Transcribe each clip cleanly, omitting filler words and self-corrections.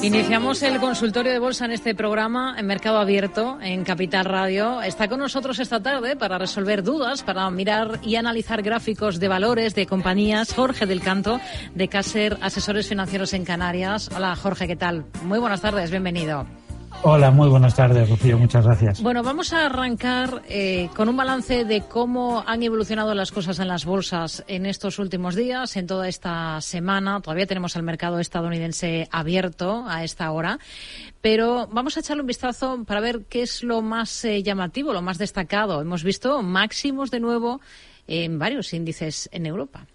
Iniciamos el consultorio de bolsa en este programa en Mercado Abierto en Capital Radio. Está con nosotros esta tarde para resolver dudas, para mirar y analizar gráficos de valores de compañías, Jorge del Canto, de Caser Asesores Financieros en Canarias. Hola Jorge, ¿qué tal? Muy buenas tardes, bienvenido. Hola, muy buenas tardes, Rocío, muchas gracias. Bueno, vamos a arrancar con un balance de cómo han evolucionado las cosas en las bolsas en estos últimos días, en toda esta semana. Todavía tenemos el mercado estadounidense abierto a esta hora, pero vamos a echarle un vistazo para ver qué es lo más llamativo, lo más destacado. Hemos visto máximos de nuevo en varios índices en Europa.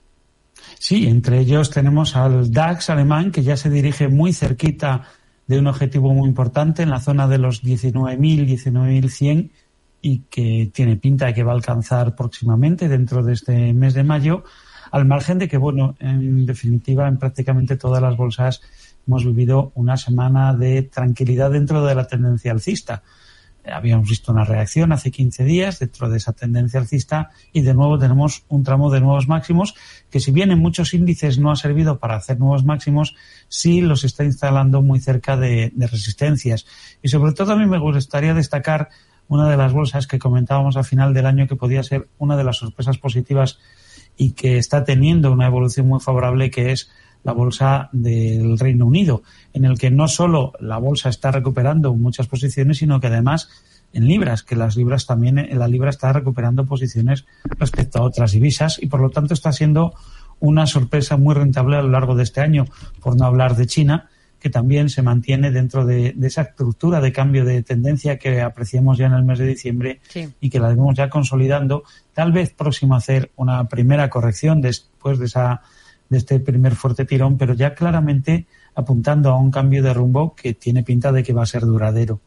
Sí, entre ellos tenemos al DAX alemán, que ya se dirige muy cerquita de un objetivo muy importante en la zona de los 19.000, 19.100 y que tiene pinta de que va a alcanzar próximamente dentro de este mes de mayo, al margen de que, bueno, en definitiva, en prácticamente todas las bolsas hemos vivido una semana de tranquilidad dentro de la tendencia alcista. Habíamos visto una reacción hace 15 días dentro de esa tendencia alcista y de nuevo tenemos un tramo de nuevos máximos que, si bien en muchos índices no ha servido para hacer nuevos máximos, sí los está instalando muy cerca de resistencias. Y sobre todo a mí me gustaría destacar una de las bolsas que comentábamos al final del año que podía ser una de las sorpresas positivas y que está teniendo una evolución muy favorable, que es la bolsa del Reino Unido, en el que no solo la bolsa está recuperando muchas posiciones, sino que además en libras, que las libras también, la libra está recuperando posiciones respecto a otras divisas y por lo tanto está siendo una sorpresa muy rentable a lo largo de este año, por no hablar de China, que también se mantiene dentro de esa estructura de cambio de tendencia que apreciamos ya en el mes de diciembre, sí, y que la vemos ya consolidando, tal vez próximo a hacer una primera corrección después de este primer fuerte tirón, pero ya claramente apuntando a un cambio de rumbo que tiene pinta de que va a ser duradero.